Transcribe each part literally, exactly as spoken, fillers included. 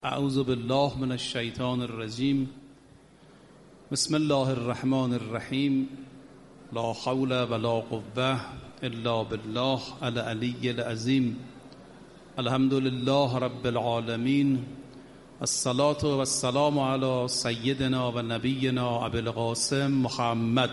اعوذ بالله من الشیطان الرجیم. بسم الله الرحمن الرحیم. لا حول ولا قوة الا بالله العلی العظیم. الحمد لله رب العالمین. الصلاة والسلام علی سیدنا و نبینا ابی القاسم محمد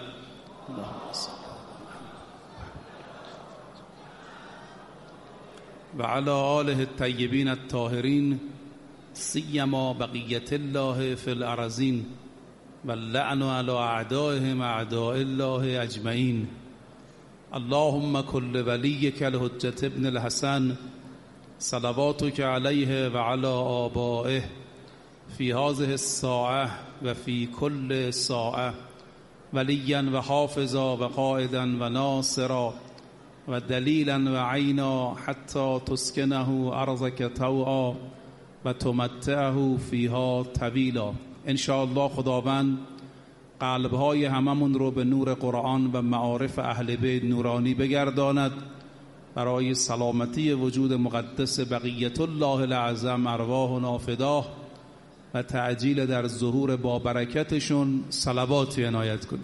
و علی آله الطیبین الطاهرین، سیما بقیت الله فی الارضین و اللعن علی اعدائهم اعداء الله اجمعین. اللهم کل ولیک الحجة ابن الحسن صلواتک علیه و علی آبائه فی هذه الساعة و فی کل ساعة ولیا و حافظا و قائدا و ناصرا و دلیلا و عینا حتی تسکنه ارضک طوعا و تمتعه فیها طویلا. انشاءالله خداوند قلبهای هممون رو به نور قرآن و معارف اهل بیت نورانی بگرداند، برای سلامتی وجود مقدس بقیت الله الاعظم ارواحنا فداه و تعجیل در ظهور با برکتشون صلواتی عنایت کنید.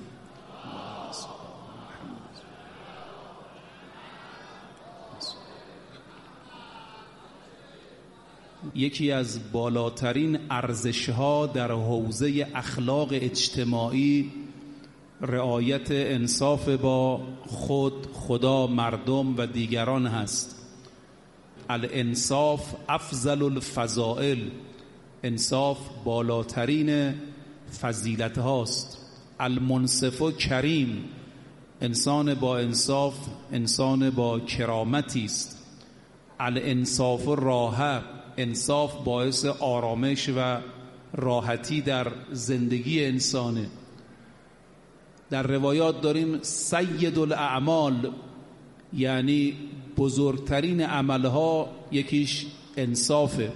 یکی از بالاترین ارزش‌ها در حوزه اخلاق اجتماعی رعایت انصاف با خود، خدا، مردم و دیگران هست. الانصاف افضل الفضائل. انصاف بالاترین فضیلت هاست. المنصف کریم. انسان با انصاف انسان با کرامتی است. الانصاف راحه. انصاف باعث آرامش و راحتی در زندگی انسانه. در روایات داریم سید الاعمال، یعنی بزرگترین عملها یکیش انصافه.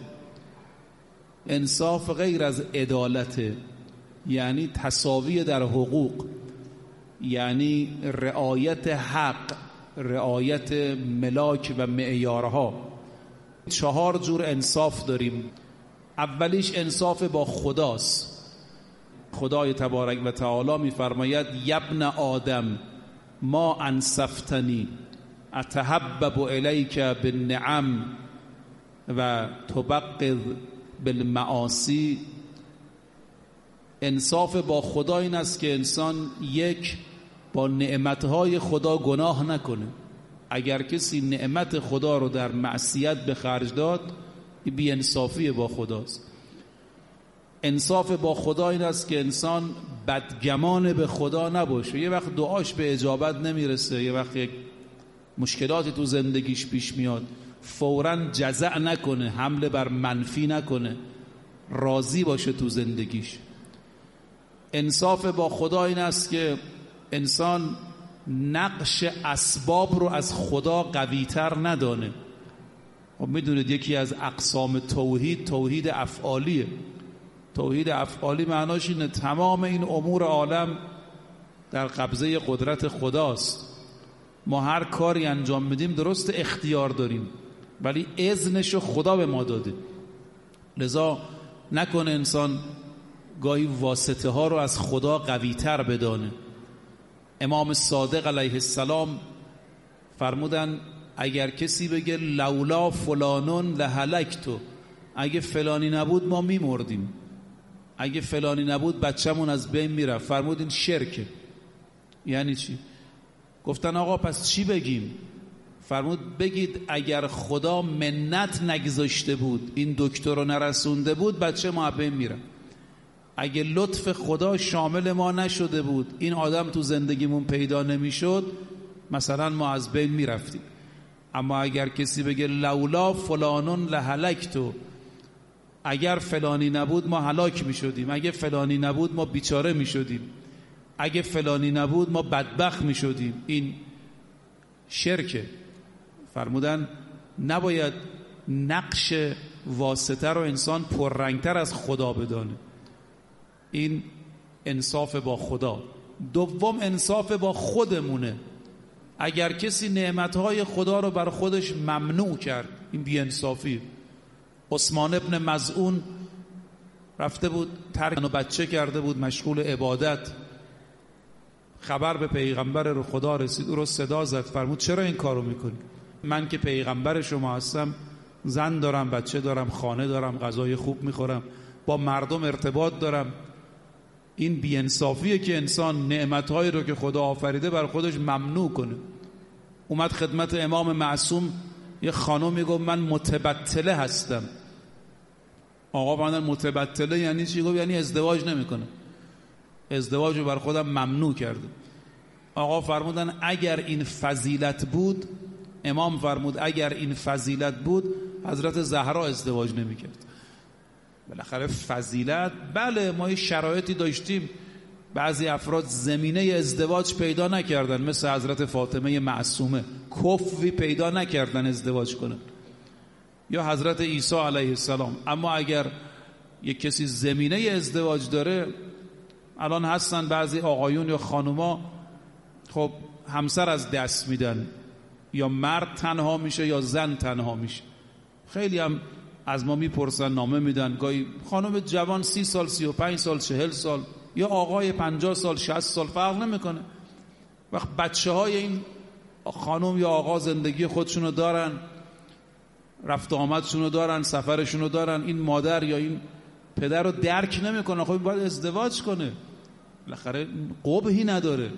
انصاف غیر از عدالته، یعنی تساوی در حقوق، یعنی رعایت حق، رعایت ملاک و معیارها. چهار جور انصاف داریم. اولیش انصاف با خداست. خدای تبارک و تعالی می‌فرماید یبن آدم ما انصفتنی اتحبب الیک بالنعم و تبغض بالمعاصی. انصاف با خدا این است که انسان یک با نعمتهای خدا گناه نکنه. اگر کسی نعمت خدا رو در معصیت به خرج داد، این بی انصافی با خداست. انصاف با خدا این است که انسان بدگمان به خدا نباشه. یه وقت دعاش به اجابت نمیرسه، یه وقت یک مشکلاتی تو زندگیش پیش میاد، فوراً جزع نکنه، حمله بر منفی نکنه، راضی باشه تو زندگیش. انصاف با خدا این است که انسان نقش اسباب رو از خدا قوی‌تر ندانه. خب میدونید یکی از اقسام توحید توحید افعالیه. توحید افعالی معناش اینه تمام این امور عالم در قبضه قدرت خداست. ما هر کاری انجام میدیم درست اختیار داریم، ولی اذنشو خدا به ما داده. لذا نکنه انسان گاهی واسطه ها رو از خدا قوی‌تر بدانه. امام صادق علیه السلام فرمودن اگر کسی بگه لولا فلانون لهلکتو، اگه فلانی نبود ما میمردیم، اگه فلانی نبود بچه‌مون از بین میرفت، فرمودین شرکه. یعنی چی؟ گفتن آقا پس چی بگیم؟ فرمود بگید اگر خدا منت نگذاشته بود، این دکتر رو نرسونده بود، بچه ما از بین میرفت. اگه لطف خدا شامل ما نشده بود، این آدم تو زندگیمون پیدا نمیشد، مثلا ما از بین میرفتیم. اما اگر کسی بگه لولا فلانون لهلکتو، اگر فلانی نبود ما هلاک میشدیم، اگه فلانی نبود ما بیچاره میشدیم، اگه فلانی نبود ما بدبخت میشدیم، این شرکه. فرمودن نباید نقش واسطه رو انسان پررنگتر از خدا بدانه. این انصاف با خدا. دوم انصاف با خودمونه. اگر کسی نعمتهای خدا رو بر خودش ممنوع کرد، این بی انصافی. عثمان ابن مظعون رفته بود ترک و بچه کرده بود، مشغول عبادت. خبر به پیغمبر رو خدا رسید، او رو صدا زد، فرمود چرا این کارو میکنی؟ من که پیغمبر شما هستم، زن دارم، بچه دارم، خانه دارم، غذای خوب میخورم، با مردم ارتباط دارم. این بی‌انصافیه که انسان نعمتهایی رو که خدا آفریده بر خودش ممنوع کنه. اومد خدمت امام معصوم، یه خانومی گفت من متبتله هستم. آقا فرمودن متبتله یعنی چی؟ گفت یعنی ازدواج نمیکنه، ازدواج رو بر خودم ممنوع کرده. آقا فرمودن اگر این فضیلت بود، امام فرمود اگر این فضیلت بود حضرت زهرا ازدواج نمیکرد. بالاخره فضیلت، بله ما یه شرایطی داشتیم، بعضی افراد زمینه ازدواج پیدا نکردن، مثل حضرت فاطمه معصومه کفوی پیدا نکردن ازدواج کنن، یا حضرت عیسی علیه السلام. اما اگر یک کسی زمینه ازدواج داره، الان هستن بعضی آقایون یا خانوما خب همسر از دست میدن، یا مرد تنها میشه یا زن تنها میشه. خیلی هم از ما میپرسن، نامه میدن، گاهی خانم جوان سی سال، سی و پنج سال، چهل سال، یا آقای پنجاه سال، شصت سال، فرق نمیکنه. وقت بچه های این خانم یا آقا زندگی خودشونو دارن، رفت آمدشونو دارن، سفرشونو دارن، این مادر یا این پدر رو درک نمیکنه، خب باید ازدواج کنه. بالاخره قبحی نداره،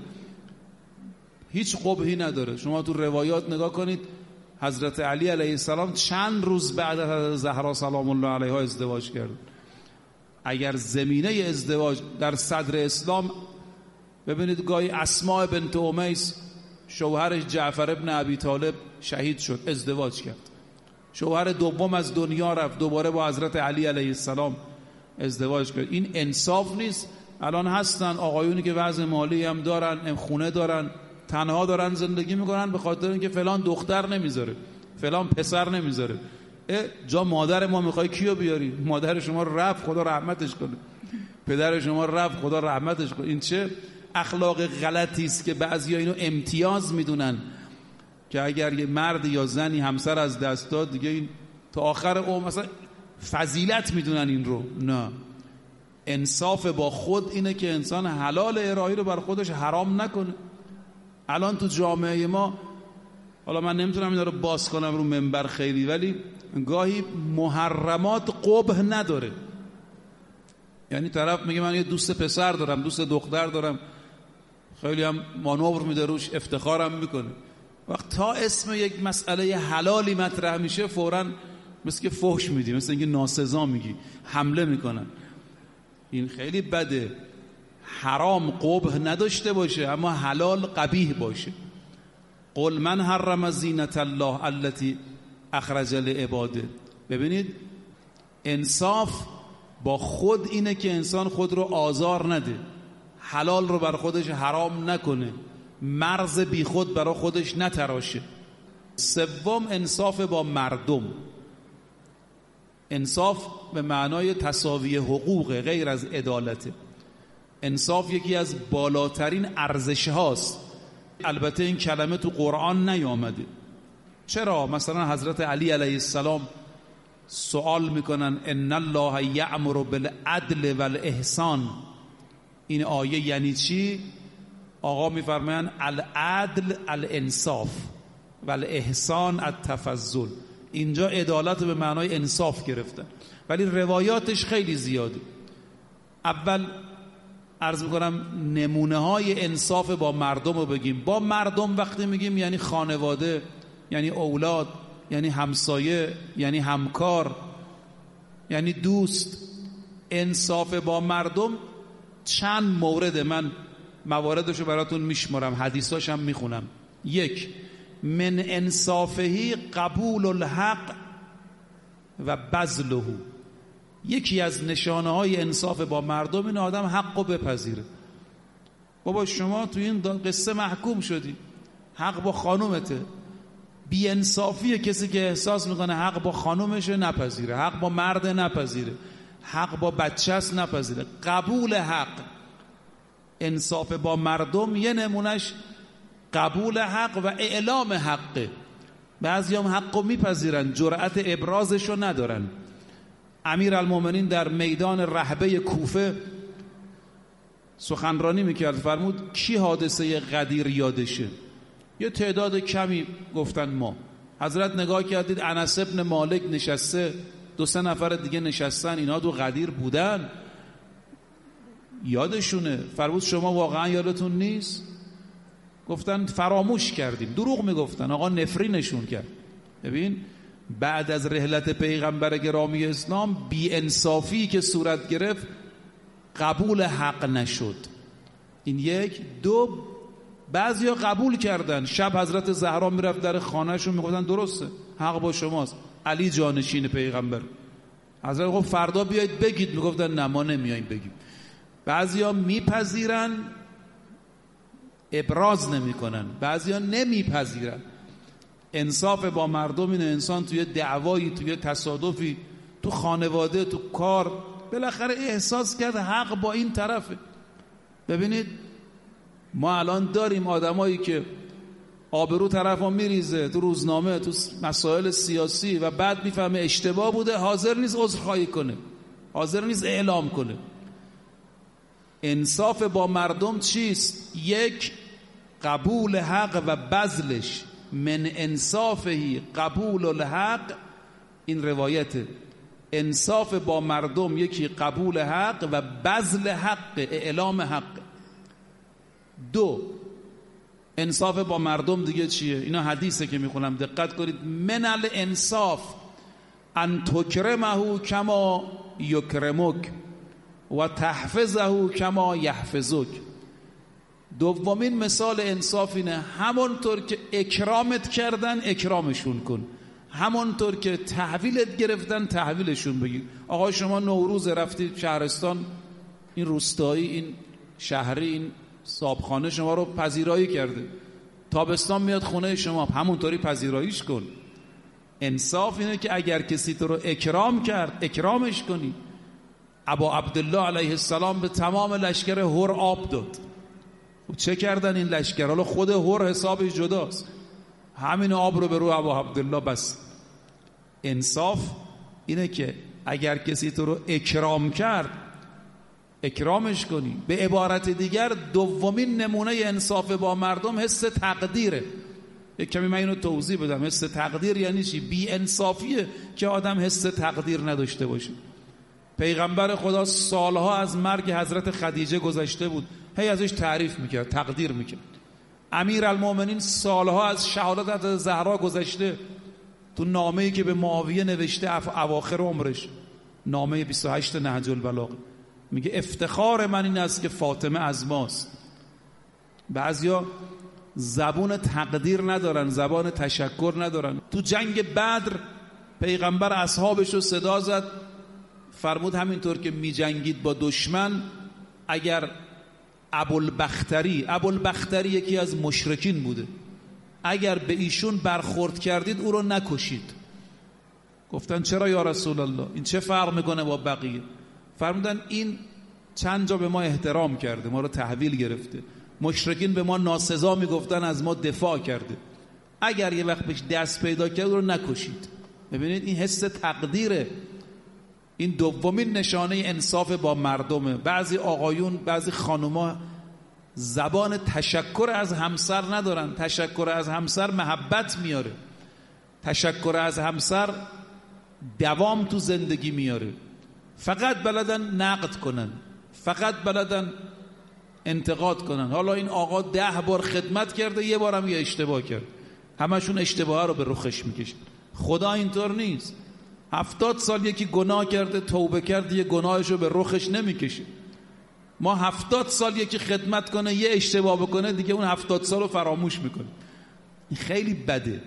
هیچ قبحی نداره. شما تو روایات نگاه کنید، حضرت علی علیه السلام چند روز بعد از حضرت زهرا سلام الله علیها ازدواج کرد. اگر زمینه ازدواج در صدر اسلام، ببینید گاهی اسماء بنت امیس شوهرش جعفر ابن ابی طالب شهید شد، ازدواج کرد. شوهر دوم از دنیا رفت، دوباره با حضرت علی علیه السلام ازدواج کرد. این انصاف نیست؟ الان هستن آقایونی که وضع مالی هم دارن، خونه دارن، تنها دارن زندگی میکنن، به خاطر اینکه فلان دختر نمیذاره، فلان پسر نمیذاره. جا مادر ما میخوای کیو بیاری؟ مادر شما رفت، خدا رحمتش کنه. پدر شما رفت، خدا رحمتش کنه. این چه اخلاق غلطی است که بعضیا اینو امتیاز میدونن که اگر یه مرد یا زنی همسر از دست داد دیگه این تا آخر عمر مثلا فضیلت میدونن این رو. نه، انصاف با خود اینه که انسان حلال ارائه رو بر خودش حرام نکنه. الان تو جامعه ما، حالا من نمیتونم اینا رو باز کنم رو منبر خیلی، ولی گاهی محرمات قبح نداره. یعنی طرف میگه من یه دوست پسر دارم، دوست دختر دارم، خیلی هم مانور میده روش، افتخارم میکنه. وقت تا اسم یک مسئله حلالی مطرح میشه فوراً مثل که فحش میدی، مثل اینکه ناسزا میگی، حمله میکنن. این خیلی بده. حرام قبح نداشته باشه اما حلال قبیح باشه. قل من حرم زینت الله التي اخرج لعباده. ببینید انصاف با خود اینه که انسان خود رو آزار نده، حلال رو بر خودش حرام نکنه، مرز بی خود برای خودش نتراشه. سوم انصاف با مردم. انصاف به معنای تساوی حقوق، غیر از عدالته. انصاف یکی از بالاترین ارزش هاست. البته این کلمه تو قرآن نیامده. چرا؟ مثلا حضرت علی علیه السلام سوال میکنن ان الله یأمر بالعدل والاحسان. این آیه یعنی چی؟ آقا میفرمایند العدل الانصاف والاحسان التفضل. اینجا عدالت به معنای انصاف گرفتن، ولی روایاتش خیلی زیاده. اول عرض میکنم نمونه های انصاف با مردم رو بگیم. با مردم وقتی میگیم یعنی خانواده، یعنی اولاد، یعنی همسایه، یعنی همکار، یعنی دوست. انصاف با مردم چند مورد، من مواردشو براتون میشمارم، حدیثاش هم میخونم. یک، من انصافهی قبول الحق و بذله. یکی از نشانه های انصاف با مردم این آدم حق رو بپذیره. بابا شما تو این قصه محکوم شدی، حق با خانومته. بی انصافیه کسی که احساس میکنه حق با خانومشه نپذیره، حق با مرد نپذیره، حق با بچه‌ست نپذیره. قبول حق، انصاف با مردم یه نمونش قبول حق و اعلام حقه. بعضی هم حق رو میپذیرن، جرأت ابرازش رو ندارن. امیرالمومنین در میدان رهبه کوفه سخنرانی میکرد، فرمود کی حادثه غدیر یادشه؟ یه تعداد کمی گفتن ما. حضرت نگاه کردید انس ابن مالک نشسته، دو سه نفر دیگه نشستن، اینا دو غدیر بودن، یادشونه. فرمود شما واقعا یادتون نیست؟ گفتن فراموش کردیم. دروغ میگفتن، آقا نفرینشون کرد. ببین بعد از رحلت پیغمبر گرامی اسلام بی انصافی که صورت گرفت، قبول حق نشد. این یک. دو، بعضیا قبول کردن. شب حضرت زهرا میرفت در خانهشون، میگفتن درسته حق با شماست، علی جانشین پیغمبر. حضرت گفت فردا بیایید بگید، میگفتن نه ما نمیاییم بگیم. بعضیا میپذیرن ابراز نمیکنن، بعضیا نمیپذیرن. انصاف با مردم اینه انسان توی دعوایی، توی تصادفی، تو خانواده، تو کار، بالاخره احساس کرد حق با این طرفه. ببینید ما الان داریم آدمایی که آبرو طرفا میریزه تو روزنامه، تو مسائل سیاسی، و بعد میفهمه اشتباه بوده، حاضر نیست عذرخواهی کنه، حاضر نیست اعلام کنه. انصاف با مردم چیست؟ یک، قبول حق و بذلش. من انصافهی قبول الحق، این روایته. انصاف با مردم یکی قبول حق و بذل حق، اعلام حق. دو، انصاف با مردم دیگه چیه؟ اینا حدیثه که میخونم، دقت کنید. من الانصاف ان تکرمه کما یکرمک و تحفظه کما یحفظک. دومین مثال انصاف اینه همونطور که اکرامت کردن اکرامشون کن، همونطور که تحویلت گرفتن تحویلشون بگیر. آقا شما نوروز رفتید شهرستان، این روستایی، این شهری، این صابخانه شما رو پذیرایی کرده، تابستان میاد خونه شما، همونطوری پذیراییش کن. انصاف اینه که اگر کسی تو رو اکرام کرد اکرامش کنی. ابا عبدالله علیه السلام به تمام لشکر هر آب داد. چه کردن این لشکر؟ حالا خود هر حسابش جداست، همین آب رو به رو ابا عبدالله بس. انصاف اینه که اگر کسی تو رو اکرام کرد اکرامش کنی. به عبارت دیگر دومین نمونه انصاف با مردم حس تقدیره. یک کمی من اینو توضیح بدم. حس تقدیر یعنی چی؟ بی انصافیه که آدم حس تقدیر نداشته باشه. پیغمبر خدا سالها از مرگ حضرت خدیجه گذشته بود، هی ازش تعریف میکرد، تقدیر میکرد. امیرالمومنین سالها از شهادت حضرت زهرا گذشته، تو نامه‌ای که به معاویه نوشته اواخر عمرش، نامه بیست و هشت نهج البلاغه، میگه افتخار من این است که فاطمه از ماست. بعضیا زبان تقدیر ندارن، زبان تشکر ندارن. تو جنگ بدر پیغمبر اصحابش رو صدا زد، فرمود همینطور که می جنگید با دشمن، اگر ابوالبختری، ابوالبختری یکی از مشرکین بوده، اگر به ایشون برخورد کردید او رو نکشید. گفتن چرا یا رسول الله؟ این چه فرق میکنه با بقیه؟ فرمودن این چند جا به ما احترام کرده، ما رو تحویل گرفته. مشرکین به ما ناسزا میگفتن، از ما دفاع کرده، اگر یه وقت بهش دست پیدا کرد او رو نکشید. ببینید این حس تقدیره. این دومین نشانه انصاف با مردمه. بعضی آقایون، بعضی خانوما زبان تشکر از همسر ندارن. تشکر از همسر محبت میاره، تشکر از همسر دوام تو زندگی میاره. فقط بلدن نقد کنن، فقط بلدن انتقاد کنن. حالا این آقا ده بار خدمت کرده، یه بارم یه اشتباه کرد، همشون اشتباه رو به رخش میکشن. خدا اینطور نیست. هفتاد سال یکی گناه کرده، توبه کرد، یه گناهشو به رخش نمیکشه. ما هفتاد سال یکی خدمت کنه، یه اشتباه بکنه، دیگه اون هفتاد سال رو فراموش میکنه. این خیلی بده.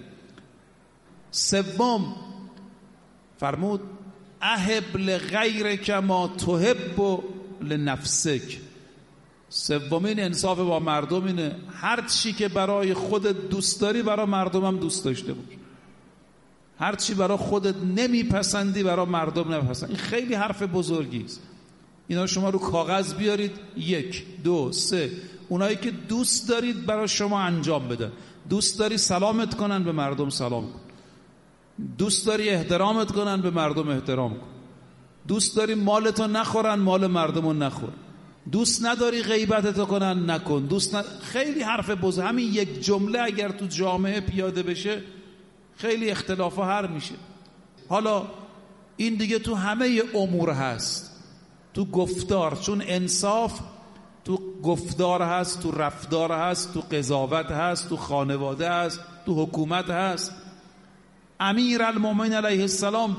سوم فرمود احب لغیرک ما تحب لنفسک. سومین انصاف با مردم اینه هر چی که برای خودت دوست داری برای مردم هم دوست داشته باش. هر چی برای خودت نمیپسندی برای مردم نپسند. این خیلی حرف بزرگی است. اینا شما رو کاغذ بیارید، یک، دو، سه. اونایی که دوست دارید برای شما انجام بدن. دوست داری سلامت کنن، به مردم سلام کن. دوست داری احترامت کنن، به مردم احترام کن. دوست داری مالتو نخورن، مال مردمو نخور. دوست نداری غیبتتو کنن، نکن. دوست ند... خیلی حرف بزرگ. همین یک جمله اگر تو جامعه پیاده بشه خیلی اختلافا حل میشه. حالا این دیگه تو همه امور هست، تو گفتار، چون انصاف تو گفتار هست، تو رفتار هست، تو قضاوت هست، تو خانواده هست، تو حکومت هست. امیرالمومنین علیه السلام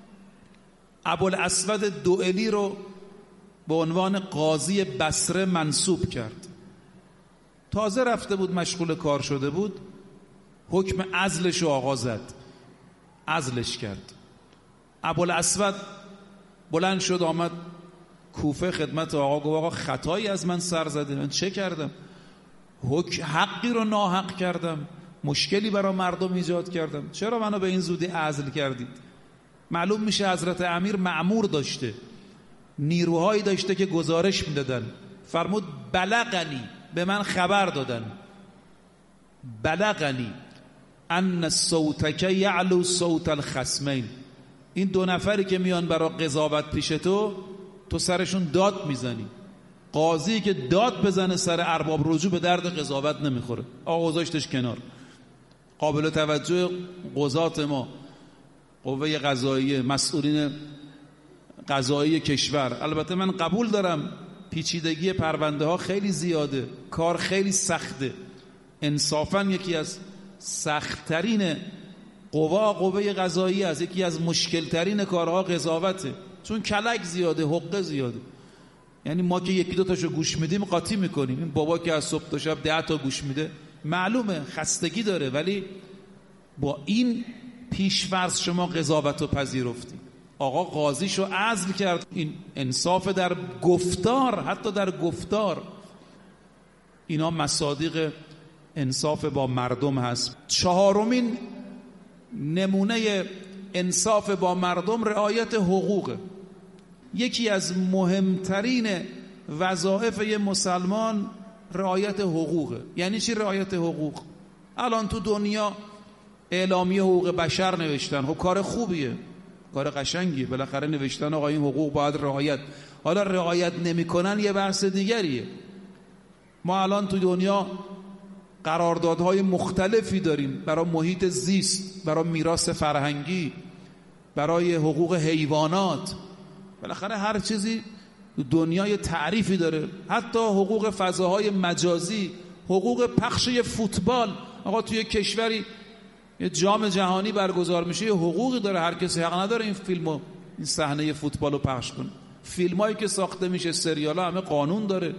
ابوالاسود دوئلی رو به عنوان قاضی بصره منصوب کرد. تازه رفته بود، مشغول کار شده بود، حکم عزلش رو آقا زد، عزلش کرد. ابوالاسود بلند شد آمد کوفه خدمت آقا، گفت آقا خطایی از من سر زده، من چه کردم؟ حق حقی رو ناحق کردم، مشکلی برای مردم ایجاد کردم، چرا منو به این زودی عزل کردید؟ معلوم میشه حضرت امیر مأمور داشته، نیروهایی داشته که گزارش میدادن. فرمود بلغنی، به من خبر دادن، بلغنی ان صوتک یعلو صوت الخصمین، این دو نفری که میان برای قضاوت پیش تو، تو سرشون داد میزنی. قاضی که داد بزنه سر ارباب رجوع به درد قضاوت نمیخوره. آقا گذاشتش کنار. قابل توجه قضات ما، قوه قضاییه، مسئولین قضایی کشور، البته من قبول دارم پیچیدگی پرونده ها خیلی زیاده، کار خیلی سخته، انصافاً یکی از سخت‌ترین قوا قوه قضایی است، یکی از مشکل‌ترین کارها قضاوته، چون کلک زیاده، حقه زیاده. یعنی ما که یکی دو تاشو گوش میدیم قاطی میکنیم، این بابا که از صبح تا شب ده تا گوش میده معلومه خستگی داره، ولی با این پیش‌فرض شما قضاوتو پذیرفتی. آقا قاضیشو عزل کرد. این انصاف در گفتار، حتی در گفتار. اینا مصادیق انصاف با مردم هست. چهارمین نمونه انصاف با مردم رعایت حقوق. یکی از مهمترین وظایف یه مسلمان رعایت حقوقه. یعنی چی رعایت حقوق؟ الان تو دنیا اعلامیه حقوق بشر نوشتن، خب کار خوبیه، کار قشنگیه، بالاخره نوشتن آقا این حقوق باید رعایت. حالا رعایت نمی‌کنن یه بحث دیگریه. ما الان تو دنیا قراردادهای مختلفی داریم برای محیط زیست، برای میراث فرهنگی، برای حقوق حیوانات. بالاخره هر چیزی دنیای تعریفی داره، حتی حقوق فضاهای مجازی، حقوق پخش فوتبال. آقا توی کشوری یه جام جهانی برگزار میشه، یه حقوقی داره، هر کسی حق نداره این فیلمو، این صحنه فوتبال رو پخش کنه. فیلمایی که ساخته میشه، سریالا، همه قانون داره.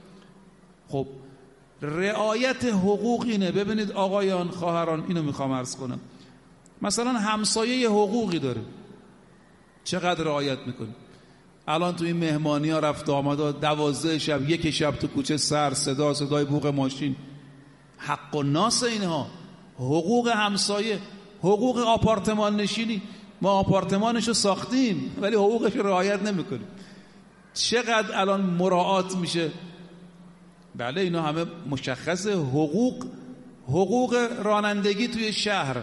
خب رعایت حقوق اینه. ببینید آقایان، خواهران، اینو میخوام عرض کنم، مثلا همسایه یه حقوقی داره، چقدر رعایت میکنه؟ الان تو این مهمانی ها رفت آمده، دوازده شب، یک شب تو کوچه سر صدا صدای بوق ماشین، حق و ناس اینها. حقوق همسایه، حقوق آپارتمان نشینی، ما آپارتمانشو ساختیم ولی حقوقش رعایت نمیکنیم. چقدر الان مراعات میشه؟ بله اینا همه مشخصه. حقوق، حقوق رانندگی توی شهر،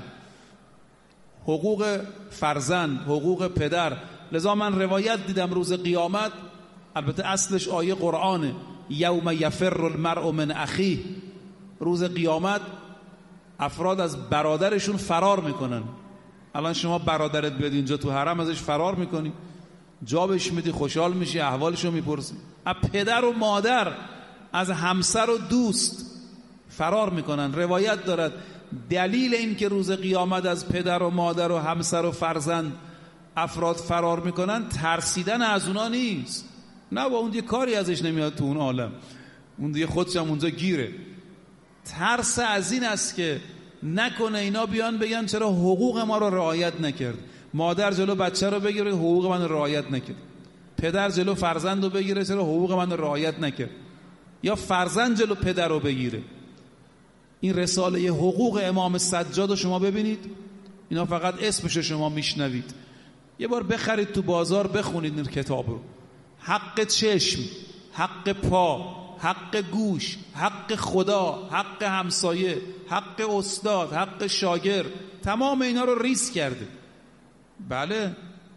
حقوق فرزند، حقوق پدر. لذا من روایت دیدم روز قیامت، البته اصلش آیه قرآنه، یوم یفر المرء من اخیه، روز قیامت افراد از برادرشون فرار میکنن. الان شما برادرت بیاد اینجا تو حرم، ازش فرار میکنی، جابش میدی، خوشحال میشی، احوالشو میپرسی. از پدر و مادر، از همسر و دوست فرار میکنن. روایت دارد دلیل این که روز قیامت از پدر و مادر و همسر و فرزند افراد فرار میکنن ترسیدن از اونا نیست، نه، با اون دیگه کاری ازش نمیاد تو اون عالم، اون دیگه خودش هم اونجا گیره. ترس از این است که نکنه اینا بیان بگن چرا حقوق ما رو رعایت نکرد. مادر جلو بچه رو بگیره حقوق من رو رعایت نکرد، پدر جلو فرزند رو بگیره چرا حقوق من رو رعایت نکرد، یا فرزند جلو پدر رو بگیره. این رساله حقوق امام سجاد رو شما ببینید، اینا فقط اسمش شما میشنوید، یه بار بخرید تو بازار بخونید این کتاب رو. حق چشم، حق پا، حق گوش، حق خدا، حق همسایه، حق استاد، حق شاگرد، تمام اینا رو ریز کرده. بله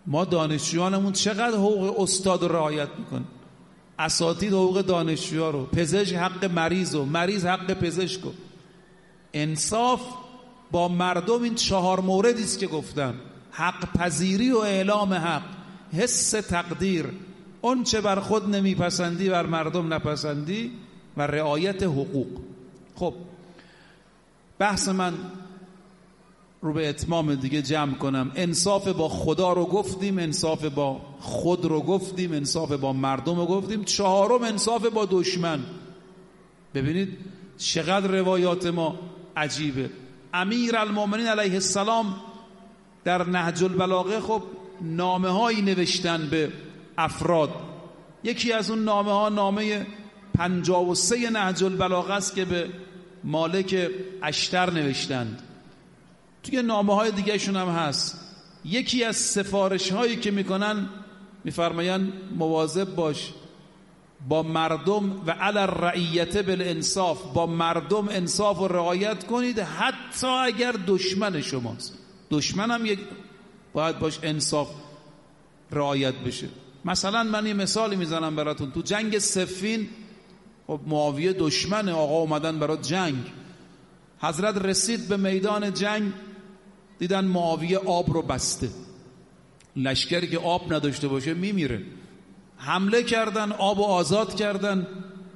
ما دانشجویانمون چقدر حقوق استاد رو رعایت میکنن، اساتید حقوق دانشجوها رو، پزشک حق مریض و مریض حق پزشک و انصاف با مردم. این چهار موردی است که گفتم: حق پذیری و اعلام حق، حس تقدیر، اون چه بر خود نمیپسندی بر مردم نپسندی، و رعایت حقوق. خب بحث من رو به اتمام دیگه جمع کنم. انصاف با خدا رو گفتیم، انصاف با خود رو گفتیم، انصاف با مردم رو گفتیم. چهارم انصاف با دشمن. ببینید چقدر روایات ما عجیبه. امیر المومنین علیه السلام در نهج البلاغه خب نامه هایی نوشتن به افراد. یکی از اون نامه ها نامه پنجاه و سه نهج البلاغه است که به مالک اشتر نوشتند. توی نامه های دیگه شون هم هست. یکی از سفارش هایی که میکنن میفرماین مواظب باش با مردم و علی الرعیت بالانصاف، با مردم انصاف و رعایت کنید حتی اگر دشمن شماست. دشمن هم یک باید باش انصاف رعایت بشه. مثلا من یه مثالی میزنم براتون. تو جنگ صفین خب معاویه دشمن، آقا اومدن برات جنگ. حضرت رسید به میدان جنگ، دیدن معاویه آب رو بسته. لشکری که آب نداشته باشه میمیره. حمله کردن، آب رو آزاد کردن.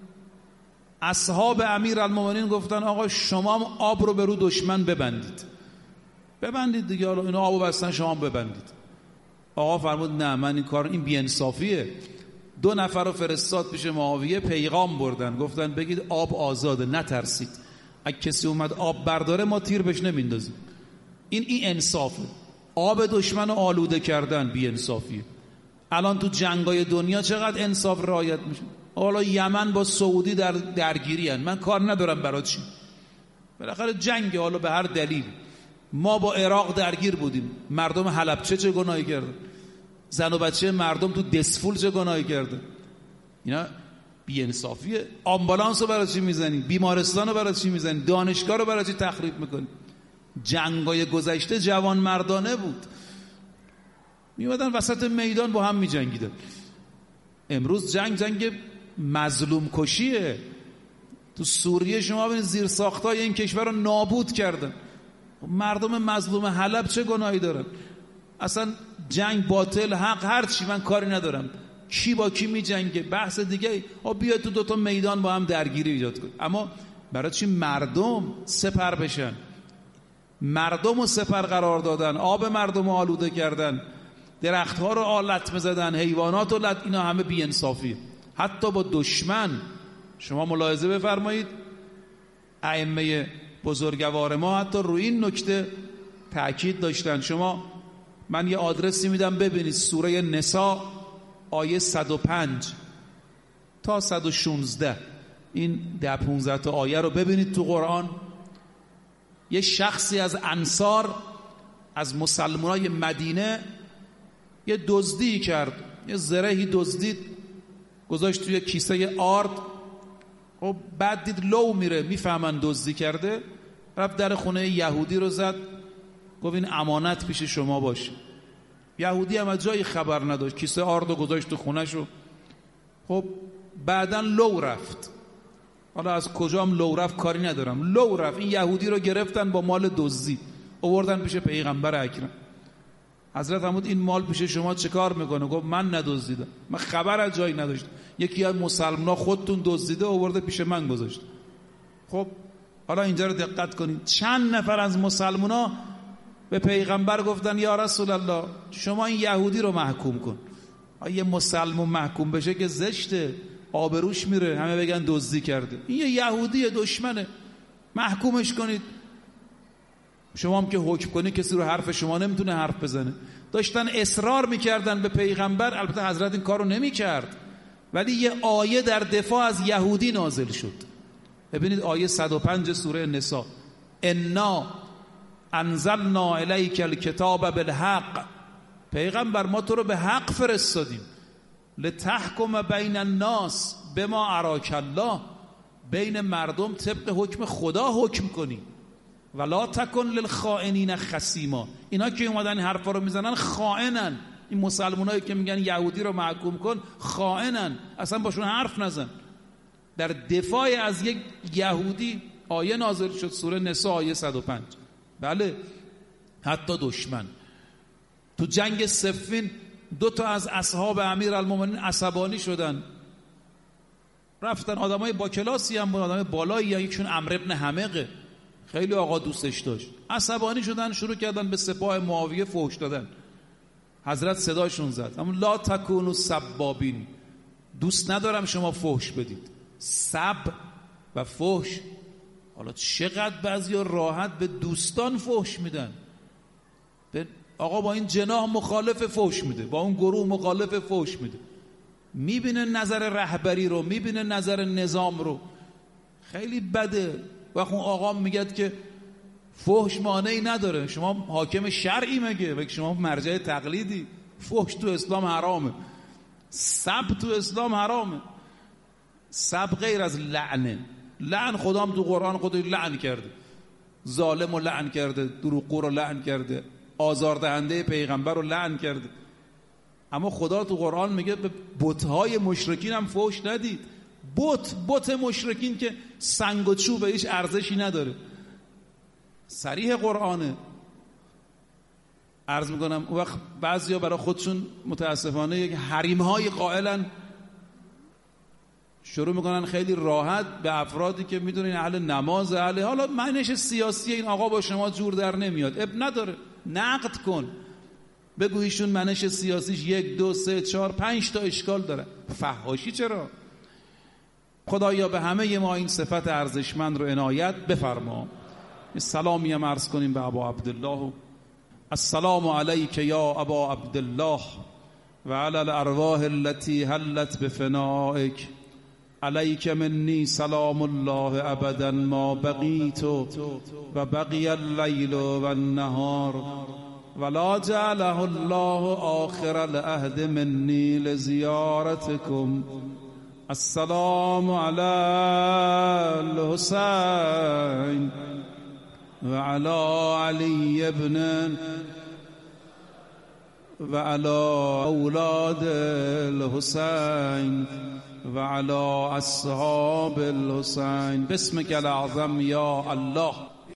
اصحاب امیر المومنین گفتن آقا شما هم آب رو به رو دشمن ببندید. ببندید دیگه، حالا اینا آب رو بستن شما هم ببندید. آقا فرمود نه، من این کار این بی‌انصافیه. دو نفر رو فرستاد پیش معاویه، پیغام بردن، گفتن بگید آب آزاده، نترسید. اگه کسی اومد آب برداره ما تیر بهش نمیندازیم. این این انصافه. آب دشمن رو آلوده کردن بی‌انصافیه. الان تو جنگای دنیا چقدر انصاف رعایت میشه. حالا یمن با سعودی در درگیری هن. من کار ندارم برای چی، بالاخره جنگ، حالا به هر دلیل. ما با عراق درگیر بودیم، مردم حلبچه چه گناهی کردن؟ زن و بچه مردم تو دسفول چه گناهی کردن؟ اینا بی‌انصافیه. آمبولانس رو برای چی میزنی؟ بیمارستان رو برای چی میزنی؟ دانشگاه رو برای چی تخریب میکنی؟ جنگای گذشته جوان مردانه بود، میومدن وسط میدان با هم میجنگیدن. امروز جنگ جنگ مظلوم کشیه. تو سوریه شما ببینید زیر ساختای این کشور رو نابود کردن. مردم مظلوم حلب چه گناهی دارن؟ اصلا جنگ باطل، حق، هر چی، من کاری ندارم. کی با کی میجنگه بحث دیگه. ها بیا تو دوتا میدان با هم درگیری ایجاد کن. اما برای چی مردم سپر بشن؟ مردم رو سپر قرار دادن، آب مردم رو آلوده کردن، درختها رو آلت میزدن، حیوانات رو لط. اینا همه بی‌انصافیه. حتی با دشمن. شما ملاحظه بفرمایید ائمه بزرگوار ما حتی روی این نکته تأکید داشتن. شما من یه آدرسی میدم ببینید، سوره نساء آیه صد و پنج تا صد و شانزده، این ده پونزده تا آیه رو ببینید تو قرآن. یه شخصی از انصار، از مسلمانای مدینه، یه دزدی کرد، یه زرهی دزدید، گذاشت توی کیسه آرد. و بعد دید لو میره، میفهمن دزدی کرده، رفت در خونه یهودی رو زد، گفت این امانت پیش شما باشه. یهودی هم از جایی خبر نداشت، کیسه آرد رو گذاشت تو خونه شو. خب بعدن لو رفت. حالا از کجا هم لو رفت کاری ندارم، لو رفت. این یهودی رو گرفتن با مال دزدی، آوردن پیش پیغمبر اکرم. حضرت فرمود این مال پیش شما چه کار میکنه؟ گفت من ندزدیدم، من خبر از جایی نداشتم. یکی از مسلمان‌ها خودتون دزدیده آورده پیش من گذاشت. خب حالا اینجا رو دقت کنید. چند نفر از مسلمان‌ها به پیغمبر گفتن یا رسول الله شما این یهودی رو محکوم کن. یه مسلمان محکوم بشه که زشته، آبروش میره، همه بگن دزدی کرده. این یه یهودی دشمنه، محکومش کنید. شما هم که حکم کنی کسی رو حرف شما نمیتونه حرف بزنه. داشتن اصرار میکردن به پیغمبر. البته حضرت این کارو نمیکرد، ولی یه آیه در دفاع از یهودی نازل شد. ببینید آیه صد و پنج سوره نساء: انا انزلنا الیک الکتاب بالحق. پیغمبر ما تو رو به حق فرستادیم. لتحکم بین الناس بما اراک الله. بین مردم طبق حکم خدا حکم کنی. ولا تکن للخائنین خصیما. اینا که اومدن حرفا رو میزنن خائنن، این مسلمانایی که میگن یهودی رو محکوم کن خائنن، اصلا باشون حرف نزن. در دفاع از یک یهودی آیه نازل شد، سوره نساء آیه صد و پنج. بله، حتی دشمن. تو جنگ صفین دو تا از اصحاب امیرالمومنین عصبانی شدن، رفتن، آدمای با کلاسی هم بود، آدمای بالایی هم. یکشون عمرو ابن حمقه، خیلی آقا دوستش داشت. عصبانی شدن، شروع کردن به سپاه معاویه فحش دادن. حضرت صداشون زد، اما لا تکونوا سبابین، دوست ندارم شما فحش بدید. سب و فحش، حالا چقدر بعضیا راحت به دوستان فحش میدن. آقا با این جناح مخالف فحش میده، با اون گروه مخالف فحش میده، میبینه نظر رهبری رو، میبینه نظر نظام رو. خیلی بده وقت اون آقا میگه که فحش مانعی نداره، شما حاکم شرعی مگه؟ و شما مرجع تقلیدی. فحش تو اسلام حرامه، سب تو اسلام حرامه. سب غیر از لعنه. لعن خدا هم تو قرآن خودش لعن کرده، ظالم رو لعن کرده، دروغگو رو لعن کرده، آزاردهنده پیغمبر رو لعن کرده. اما خدا تو قرآن میگه به بت‌های مشرکین هم فحش ندید. بت بت مشرکین که سنگ و چوب هیچ ارزشی نداره، صریح قرآنه. عرض میکنم اون وقت بعضیا برای خودشون متاسفانه یک حریم‌های قائلن، شروع میکنن خیلی راحت به افرادی که میدونین اهل نماز، اهل حالا معنیش سیاسی، این آقا با شما جور در نمیاد، اب نداره، نقد کن، بگو ایشون منش سیاسیش یک دو سه چهار پنج تا اشکال داره. فحاشی چرا؟ خدایا به همه ما این صفت ارزشمند رو عنایت بفرما. سلامی هم عرض کنیم به ابا عبدالله. السلام علیک یا ابا عبدالله و علی الارواح التي حلت بفنائک. علیک منی سلام الله ابدا ما بقیت و بقی اللیل و النهار ولا جعله الله آخر العهد منی لزیارتکم. السلام علی الحسین و علی علی ابن و علی اولاد الحسین و علی اصحاب الحسین. بسمک الاعظم یا الله.